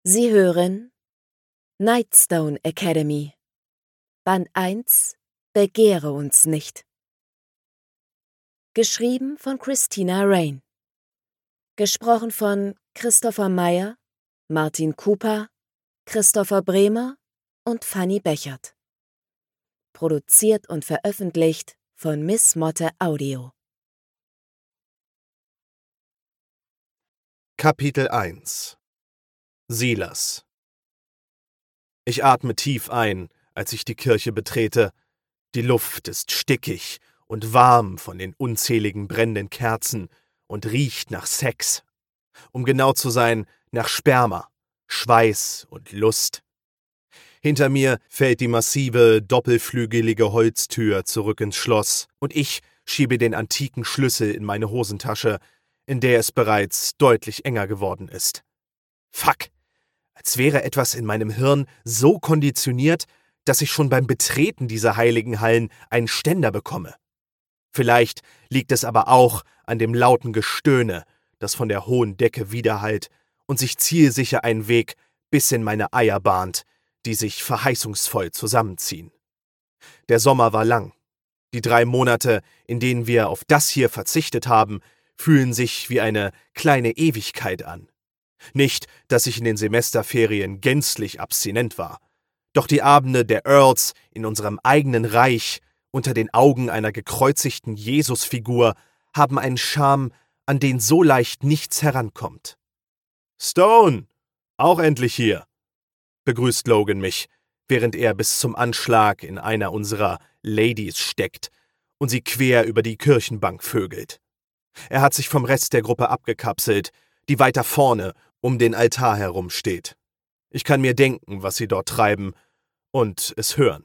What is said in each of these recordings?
Sie hören Nightstone Academy, Band 1, Begehre uns nicht. Geschrieben von Christina Rain. Gesprochen von Christopher Meyer, Martin Cooper, Christopher Bremer und Fanny Bechert. Produziert und veröffentlicht von Miss Motte Audio. Kapitel 1 Silas. Ich atme tief ein, als ich die Kirche betrete. Die Luft ist stickig und warm von den unzähligen brennenden Kerzen und riecht nach Sex. Um genau zu sein, nach Sperma, Schweiß und Lust. Hinter mir fällt die massive, doppelflügelige Holztür zurück ins Schloss und ich schiebe den antiken Schlüssel in meine Hosentasche, in der es bereits deutlich enger geworden ist. Fuck! Als wäre etwas in meinem Hirn so konditioniert, dass ich schon beim Betreten dieser heiligen Hallen einen Ständer bekomme. Vielleicht liegt es aber auch an dem lauten Gestöhne, das von der hohen Decke widerhallt und sich zielsicher einen Weg bis in meine Eier bahnt, die sich verheißungsvoll zusammenziehen. Der Sommer war lang. Die 3 Monate, in denen wir auf das hier verzichtet haben, fühlen sich wie eine kleine Ewigkeit an. Nicht, dass ich in den Semesterferien gänzlich abstinent war. Doch die Abende der Earls in unserem eigenen Reich unter den Augen einer gekreuzigten Jesusfigur haben einen Charme, an den so leicht nichts herankommt. »Stone, auch endlich hier«, begrüßt Logan mich, während er bis zum Anschlag in einer unserer Ladies steckt und sie quer über die Kirchenbank vögelt. Er hat sich vom Rest der Gruppe abgekapselt, die weiter vorne um den Altar herum steht. Ich kann mir denken, was sie dort treiben und es hören.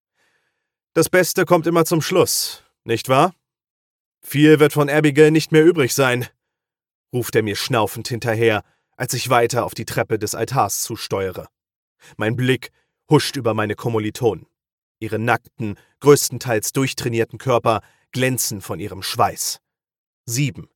Das Beste kommt immer zum Schluss, nicht wahr? Viel wird von Abigail nicht mehr übrig sein, ruft er mir schnaufend hinterher, als ich weiter auf die Treppe des Altars zusteuere. Mein Blick huscht über meine Kommilitonen. Ihre nackten, größtenteils durchtrainierten Körper glänzen von ihrem Schweiß. 7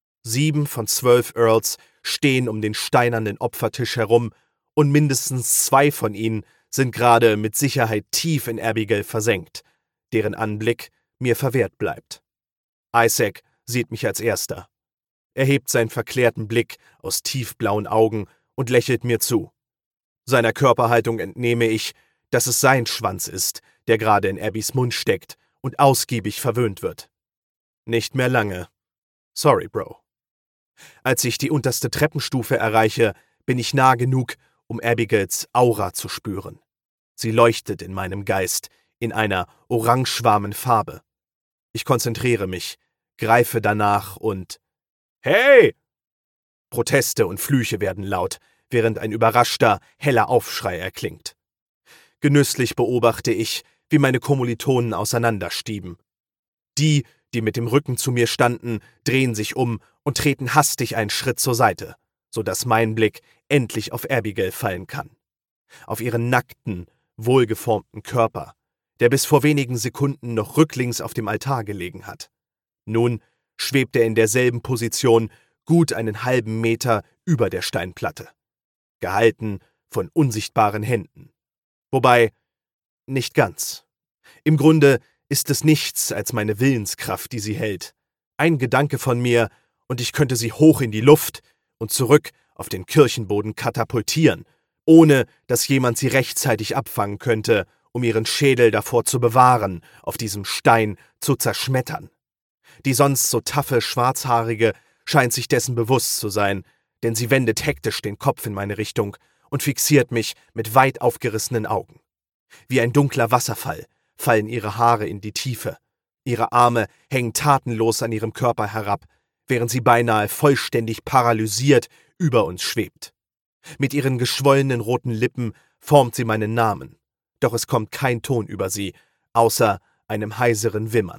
von 12 Earls stehen um den steinernen Opfertisch herum und mindestens 2 von ihnen sind gerade mit Sicherheit tief in Abigail versenkt, deren Anblick mir verwehrt bleibt. Isaac sieht mich als Erster. Er hebt seinen verklärten Blick aus tiefblauen Augen und lächelt mir zu. Seiner Körperhaltung entnehme ich, dass es sein Schwanz ist, der gerade in Abbys Mund steckt und ausgiebig verwöhnt wird. Nicht mehr lange. Sorry, Bro. Als ich die unterste Treppenstufe erreiche, bin ich nah genug, um Abigails Aura zu spüren. Sie leuchtet in meinem Geist in einer orangewarmen Farbe. Ich konzentriere mich, greife danach und »Hey!« Proteste und Flüche werden laut, während ein überraschter, heller Aufschrei erklingt. Genüsslich beobachte ich, wie meine Kommilitonen auseinanderstieben. Die mit dem Rücken zu mir standen, drehen sich um und treten hastig einen Schritt zur Seite, sodass mein Blick endlich auf Abigail fallen kann. Auf ihren nackten, wohlgeformten Körper, der bis vor wenigen Sekunden noch rücklings auf dem Altar gelegen hat. Nun schwebt er in derselben Position gut einen halben Meter über der Steinplatte, gehalten von unsichtbaren Händen. Wobei, nicht ganz. Im Grunde ist es nichts als meine Willenskraft, die sie hält. Ein Gedanke von mir, und ich könnte sie hoch in die Luft und zurück auf den Kirchenboden katapultieren, ohne dass jemand sie rechtzeitig abfangen könnte, um ihren Schädel davor zu bewahren, auf diesem Stein zu zerschmettern. Die sonst so taffe Schwarzhaarige scheint sich dessen bewusst zu sein, denn sie wendet hektisch den Kopf in meine Richtung und fixiert mich mit weit aufgerissenen Augen. Wie ein dunkler Wasserfall fallen ihre Haare in die Tiefe. Ihre Arme hängen tatenlos an ihrem Körper herab, während sie beinahe vollständig paralysiert über uns schwebt. Mit ihren geschwollenen roten Lippen formt sie meinen Namen, doch es kommt kein Ton über sie, außer einem heiseren Wimmern.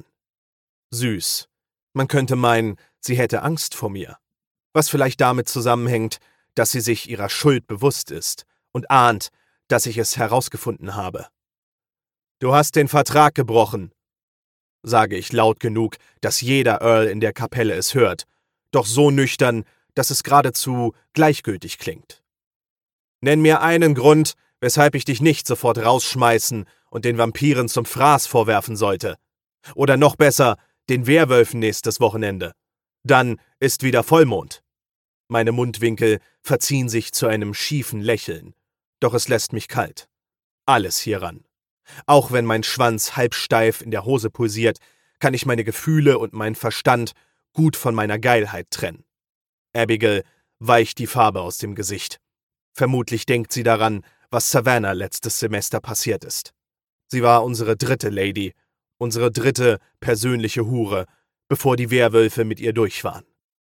Süß. Man könnte meinen, sie hätte Angst vor mir, was vielleicht damit zusammenhängt, dass sie sich ihrer Schuld bewusst ist und ahnt, dass ich es herausgefunden habe. »Du hast den Vertrag gebrochen«, sage ich laut genug, dass jeder Earl in der Kapelle es hört, doch so nüchtern, dass es geradezu gleichgültig klingt. Nenn mir einen Grund, weshalb ich dich nicht sofort rausschmeißen und den Vampiren zum Fraß vorwerfen sollte. Oder noch besser, den Werwölfen nächstes Wochenende. Dann ist wieder Vollmond. Meine Mundwinkel verziehen sich zu einem schiefen Lächeln, doch es lässt mich kalt. Alles hieran. Auch wenn mein Schwanz halbsteif in der Hose pulsiert, kann ich meine Gefühle und meinen Verstand gut von meiner Geilheit trennen. Abigail weicht die Farbe aus dem Gesicht. Vermutlich denkt sie daran, was Savannah letztes Semester passiert ist. Sie war unsere dritte Lady, unsere dritte persönliche Hure, bevor die Werwölfe mit ihr durch waren.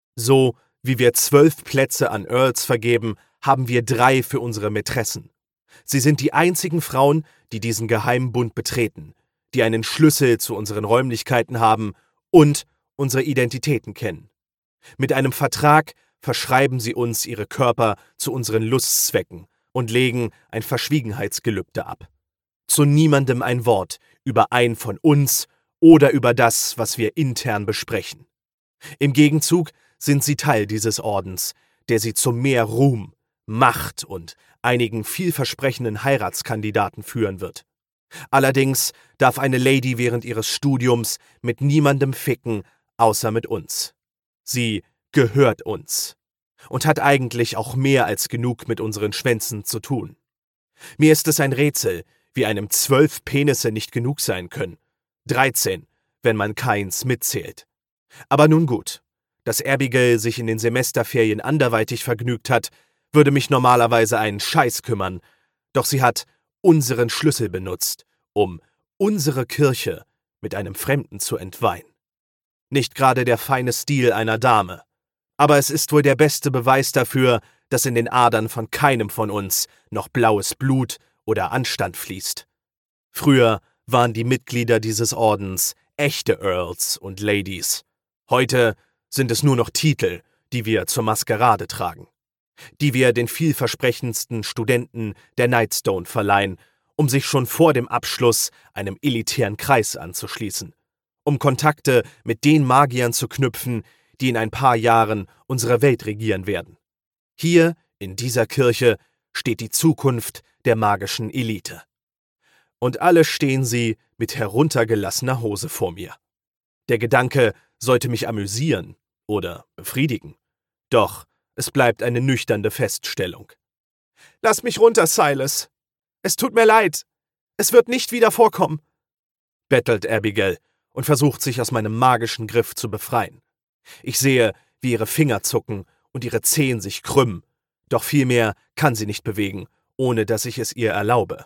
So wie wir 12 Plätze an Earls vergeben, haben wir 3 für unsere Mätressen. Sie sind die einzigen Frauen, die diesen geheimen Bund betreten, die einen Schlüssel zu unseren Räumlichkeiten haben und unsere Identitäten kennen. Mit einem Vertrag verschreiben sie uns ihre Körper zu unseren Lustzwecken und legen ein Verschwiegenheitsgelübde ab. Zu niemandem ein Wort über einen von uns oder über das, was wir intern besprechen. Im Gegenzug sind sie Teil dieses Ordens, der sie zu mehr Ruhm, Macht und einigen vielversprechenden Heiratskandidaten führen wird. Allerdings darf eine Lady während ihres Studiums mit niemandem ficken, außer mit uns. Sie gehört uns und hat eigentlich auch mehr als genug mit unseren Schwänzen zu tun. Mir ist es ein Rätsel, wie einem 12 Penisse nicht genug sein können. 13, wenn man keins mitzählt. Aber nun gut, dass Abigail sich in den Semesterferien anderweitig vergnügt hat, würde mich normalerweise einen Scheiß kümmern, doch sie hat unseren Schlüssel benutzt, um unsere Kirche mit einem Fremden zu entweihen. Nicht gerade der feine Stil einer Dame, aber es ist wohl der beste Beweis dafür, dass in den Adern von keinem von uns noch blaues Blut oder Anstand fließt. Früher waren die Mitglieder dieses Ordens echte Earls und Ladies. Heute sind es nur noch Titel, die wir zur Maskerade tragen, die wir den vielversprechendsten Studenten der Nightstone verleihen, um sich schon vor dem Abschluss einem elitären Kreis anzuschließen, um Kontakte mit den Magiern zu knüpfen, die in ein paar Jahren unsere Welt regieren werden. Hier, in dieser Kirche, steht die Zukunft der magischen Elite. Und alle stehen sie mit heruntergelassener Hose vor mir. Der Gedanke sollte mich amüsieren oder befriedigen. Doch es bleibt eine nüchterne Feststellung. »Lass mich runter, Silas! Es tut mir leid! Es wird nicht wieder vorkommen!« bettelt Abigail und versucht sich aus meinem magischen Griff zu befreien. Ich sehe, wie ihre Finger zucken und ihre Zehen sich krümmen, doch viel mehr kann sie nicht bewegen, ohne dass ich es ihr erlaube.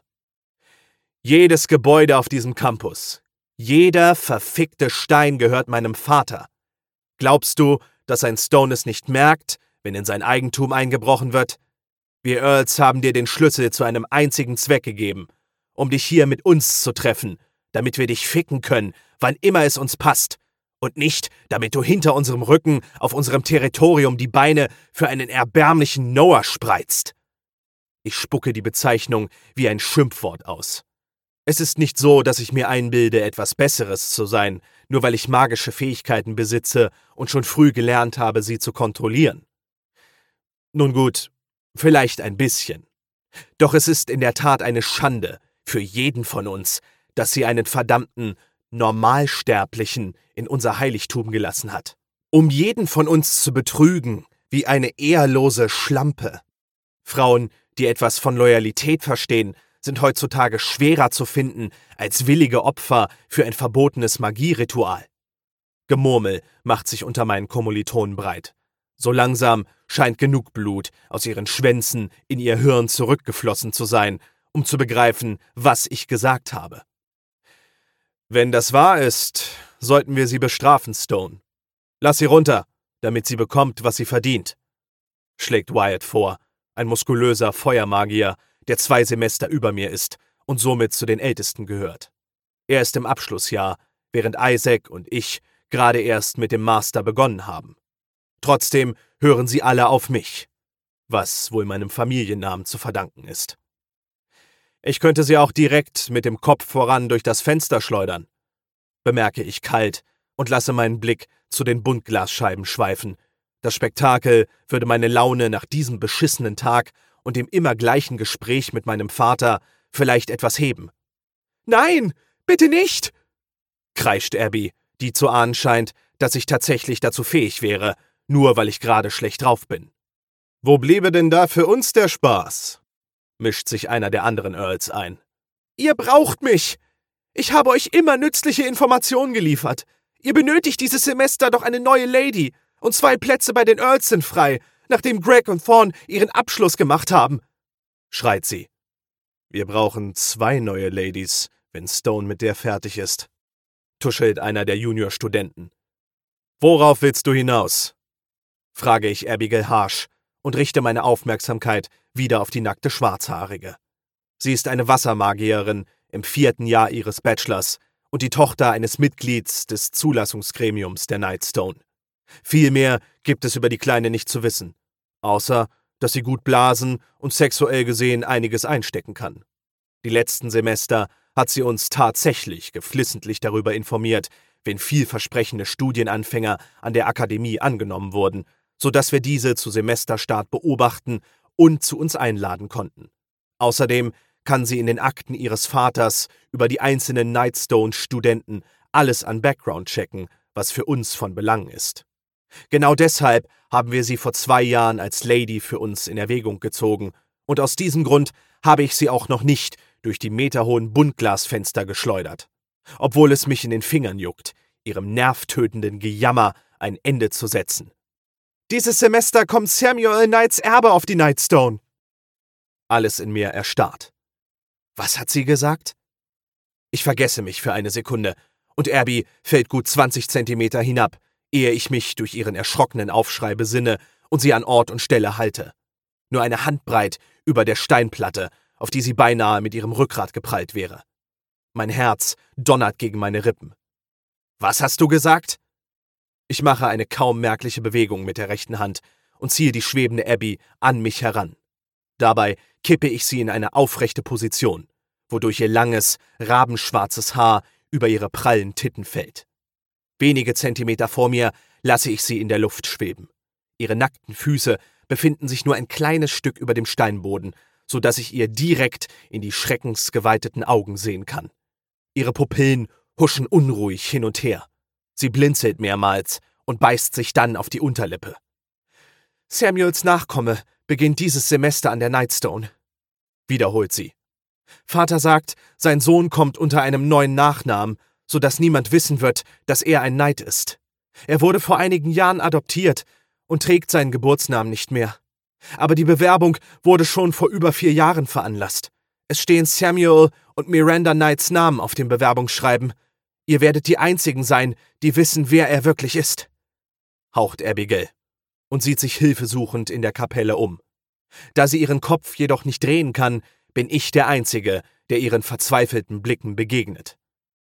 Jedes Gebäude auf diesem Campus, jeder verfickte Stein gehört meinem Vater. Glaubst du, dass ein Stone es nicht merkt, wenn in sein Eigentum eingebrochen wird? Wir Earls haben dir den Schlüssel zu einem einzigen Zweck gegeben, um dich hier mit uns zu treffen, damit wir dich ficken können, wann immer es uns passt, und nicht, damit du hinter unserem Rücken auf unserem Territorium die Beine für einen erbärmlichen Noah spreizt. Ich spucke die Bezeichnung wie ein Schimpfwort aus. Es ist nicht so, dass ich mir einbilde, etwas Besseres zu sein, nur weil ich magische Fähigkeiten besitze und schon früh gelernt habe, sie zu kontrollieren. Nun gut, vielleicht ein bisschen. Doch es ist in der Tat eine Schande für jeden von uns, dass sie einen verdammten Normalsterblichen in unser Heiligtum gelassen hat, um jeden von uns zu betrügen, wie eine ehrlose Schlampe. Frauen, die etwas von Loyalität verstehen, sind heutzutage schwerer zu finden als willige Opfer für ein verbotenes Magieritual. Gemurmel macht sich unter meinen Kommilitonen breit. So langsam scheint genug Blut aus ihren Schwänzen in ihr Hirn zurückgeflossen zu sein, um zu begreifen, was ich gesagt habe. Wenn das wahr ist, sollten wir sie bestrafen, Stone. Lass sie runter, damit sie bekommt, was sie verdient, schlägt Wyatt vor, ein muskulöser Feuermagier, der 2 Semester über mir ist und somit zu den Ältesten gehört. Er ist im Abschlussjahr, während Isaac und ich gerade erst mit dem Master begonnen haben. Trotzdem hören sie alle auf mich, was wohl meinem Familiennamen zu verdanken ist. Ich könnte sie auch direkt mit dem Kopf voran durch das Fenster schleudern, bemerke ich kalt und lasse meinen Blick zu den Buntglasscheiben schweifen. Das Spektakel würde meine Laune nach diesem beschissenen Tag und dem immer gleichen Gespräch mit meinem Vater vielleicht etwas heben. »Nein, bitte nicht«, kreischt Abby, die zu ahnen scheint, dass ich tatsächlich dazu fähig wäre, nur weil ich gerade schlecht drauf bin. »Wo bliebe denn da für uns der Spaß?«, mischt sich einer der anderen Earls ein. »Ihr braucht mich! Ich habe euch immer nützliche Informationen geliefert. Ihr benötigt dieses Semester doch eine neue Lady, und 2 Plätze bei den Earls sind frei, nachdem Greg und Thorn ihren Abschluss gemacht haben«, schreit sie. »Wir brauchen 2 neue Ladies, wenn Stone mit der fertig ist«, tuschelt einer der Juniorstudenten. »Worauf willst du hinaus?«, frage ich Abigail harsch und richte meine Aufmerksamkeit wieder auf die nackte Schwarzhaarige. Sie ist eine Wassermagierin im 4. Jahr ihres Bachelors und die Tochter eines Mitglieds des Zulassungsgremiums der Nightstone. Viel mehr gibt es über die Kleine nicht zu wissen, außer dass sie gut blasen und sexuell gesehen einiges einstecken kann. Die letzten Semester hat sie uns tatsächlich geflissentlich darüber informiert, wenn vielversprechende Studienanfänger an der Akademie angenommen wurden, sodass wir diese zu Semesterstart beobachten und zu uns einladen konnten. Außerdem kann sie in den Akten ihres Vaters über die einzelnen Nightstone-Studenten alles an Background checken, was für uns von Belang ist. Genau deshalb haben wir sie vor 2 Jahren als Lady für uns in Erwägung gezogen, und aus diesem Grund habe ich sie auch noch nicht durch die meterhohen Buntglasfenster geschleudert. Obwohl es mich in den Fingern juckt, ihrem nervtötenden Gejammer ein Ende zu setzen. »Dieses Semester kommt Samuel Knights Erbe auf die Nightstone!« Alles in mir erstarrt. Was hat sie gesagt? Ich vergesse mich für eine Sekunde, und Abby fällt gut 20 Zentimeter hinab, ehe ich mich durch ihren erschrockenen Aufschrei besinne und sie an Ort und Stelle halte. Nur eine Handbreit über der Steinplatte, auf die sie beinahe mit ihrem Rückgrat geprallt wäre. Mein Herz donnert gegen meine Rippen. »Was hast du gesagt?« Ich mache eine kaum merkliche Bewegung mit der rechten Hand und ziehe die schwebende Abby an mich heran. Dabei kippe ich sie in eine aufrechte Position, wodurch ihr langes, rabenschwarzes Haar über ihre prallen Titten fällt. Wenige Zentimeter vor mir lasse ich sie in der Luft schweben. Ihre nackten Füße befinden sich nur ein kleines Stück über dem Steinboden, so dass ich ihr direkt in die schreckensgeweiteten Augen sehen kann. Ihre Pupillen huschen unruhig hin und her. Sie blinzelt mehrmals und beißt sich dann auf die Unterlippe. »Samuels Nachkomme beginnt dieses Semester an der Nightstone«, wiederholt sie. »Vater sagt, sein Sohn kommt unter einem neuen Nachnamen, sodass niemand wissen wird, dass er ein Knight ist. Er wurde vor einigen Jahren adoptiert und trägt seinen Geburtsnamen nicht mehr. Aber die Bewerbung wurde schon vor über 4 Jahren veranlasst. Es stehen Samuel und Miranda Knights Namen auf dem Bewerbungsschreiben. Ihr werdet die Einzigen sein, die wissen, wer er wirklich ist«, haucht Abigail und sieht sich hilfesuchend in der Kapelle um. Da sie ihren Kopf jedoch nicht drehen kann, bin ich der Einzige, der ihren verzweifelten Blicken begegnet.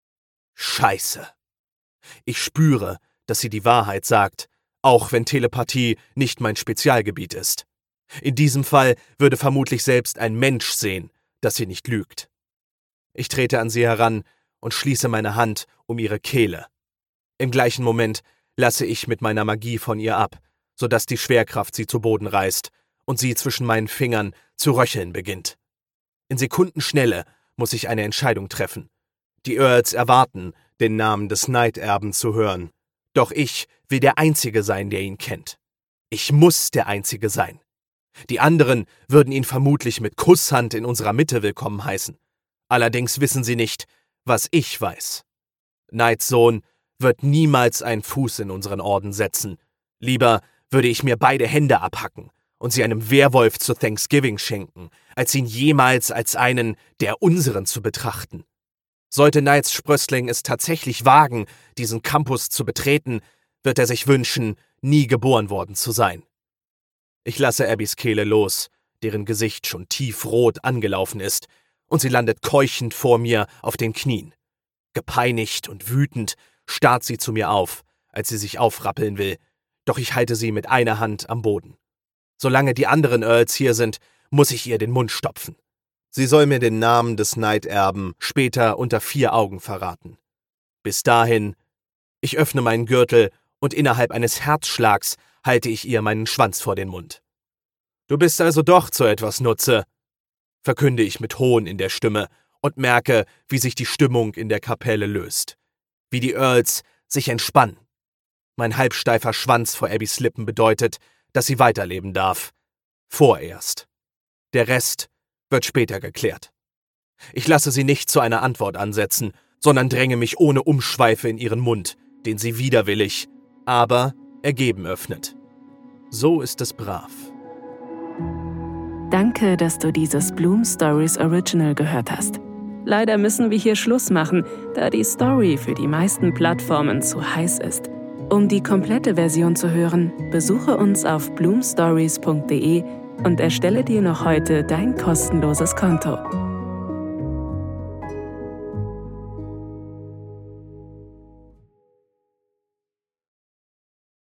Scheiße. Ich spüre, dass sie die Wahrheit sagt, auch wenn Telepathie nicht mein Spezialgebiet ist. In diesem Fall würde vermutlich selbst ein Mensch sehen, dass sie nicht lügt. Ich trete an sie heran und schließe meine Hand um ihre Kehle. Im gleichen Moment lasse ich mit meiner Magie von ihr ab, sodass die Schwerkraft sie zu Boden reißt und sie zwischen meinen Fingern zu röcheln beginnt. In Sekundenschnelle muss ich eine Entscheidung treffen. Die Earls erwarten, den Namen des Knight-Erben zu hören. Doch ich will der Einzige sein, der ihn kennt. Ich muss der Einzige sein. Die anderen würden ihn vermutlich mit Kusshand in unserer Mitte willkommen heißen. Allerdings wissen sie nicht, was ich weiß. Knights Sohn wird niemals einen Fuß in unseren Orden setzen. Lieber würde ich mir beide Hände abhacken und sie einem Werwolf zu Thanksgiving schenken, als ihn jemals als einen der unseren zu betrachten. Sollte Knights Sprössling es tatsächlich wagen, diesen Campus zu betreten, wird er sich wünschen, nie geboren worden zu sein. Ich lasse Abbys Kehle los, deren Gesicht schon tiefrot angelaufen ist, und sie landet keuchend vor mir auf den Knien. Gepeinigt und wütend starrt sie zu mir auf, als sie sich aufrappeln will, doch ich halte sie mit einer Hand am Boden. Solange die anderen Earls hier sind, muss ich ihr den Mund stopfen. Sie soll mir den Namen des Knight-Erben später unter 4 Augen verraten. Bis dahin, ich öffne meinen Gürtel und innerhalb eines Herzschlags halte ich ihr meinen Schwanz vor den Mund. »Du bist also doch zu etwas Nutze«, verkünde ich mit Hohn in der Stimme und merke, wie sich die Stimmung in der Kapelle löst. Wie die Earls sich entspannen. Mein halbsteifer Schwanz vor Abbys Lippen bedeutet, dass sie weiterleben darf. Vorerst. Der Rest wird später geklärt. Ich lasse sie nicht zu einer Antwort ansetzen, sondern dränge mich ohne Umschweife in ihren Mund, den sie widerwillig, aber ergeben öffnet. So ist es brav. Danke, dass du dieses Bloom Stories Original gehört hast. Leider müssen wir hier Schluss machen, da die Story für die meisten Plattformen zu heiß ist. Um die komplette Version zu hören, besuche uns auf bloomstories.de und erstelle dir noch heute dein kostenloses Konto.